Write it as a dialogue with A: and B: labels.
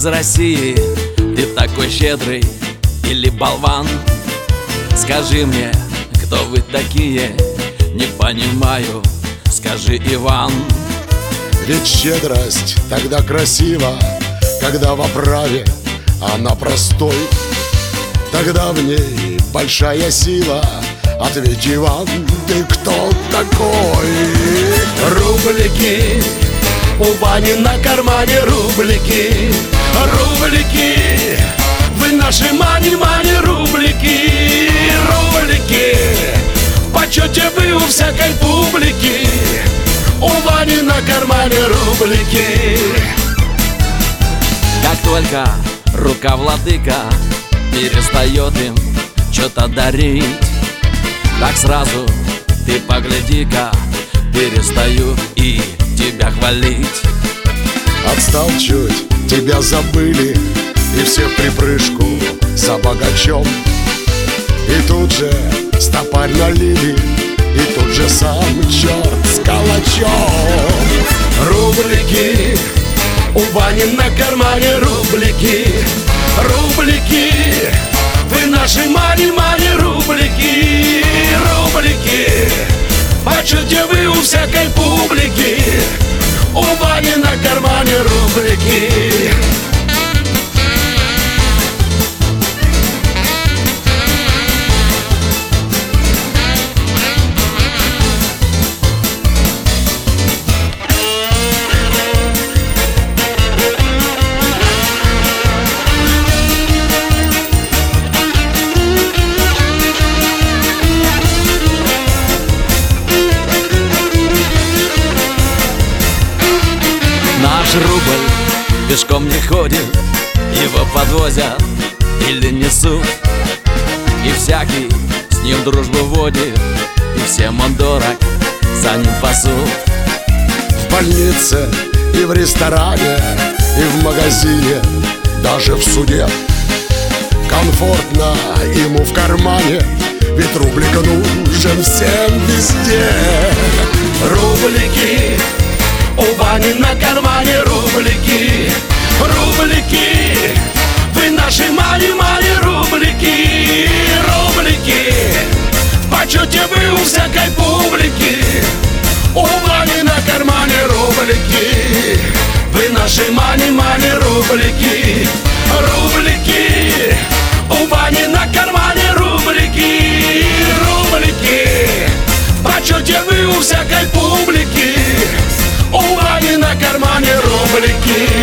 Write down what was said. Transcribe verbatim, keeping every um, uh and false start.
A: из России, ты такой щедрый или болван? Скажи мне, кто вы такие? Не понимаю, скажи, Иван.
B: Ведь щедрость тогда красива, когда в оправе она простой. Тогда в ней большая сила. Ответь, Иван, ты кто такой?
C: Рублики, у Вани на кармане рублики. Рублики, вы наши мани-мани рублики. Рублики, в почете вы у всякой публики. У Вани на кармане рублики.
A: Как только рука владыка перестает им что-то дарить, так сразу ты погляди-ка, перестаю и тебя хвалить.
B: Отстал чуть, тебя забыли, и все в припрыжку за богачом. И тут же стопарь налили, и тут же сам черт с калачом.
C: Рублики, у Вани на кармане рублики. Рублики, вы наши мани-мани рублики. Рублики, в почете вы у всякой публики. У Вани на кармане рублики.
A: Наш рубль пешком не ходит, его подвозят или несут, и всякий с ним дружбу водит, и всем он дорог, за ним пасут.
B: В больнице и в ресторане, и в магазине, даже в суде комфортно ему в кармане, ведь рублик нужен всем везде.
C: Рублики, у Вани на кармане рублики. Рублики, вы наши мани-мани рублики. Рублики, в почете вы у всякой публики. У Вани на кармане рублики. Вы наши мани-мани рублики. Рублики, у Вани на кармане рублики. Рублики, в почете вы у всякой публики. У Вани на кармане рублики.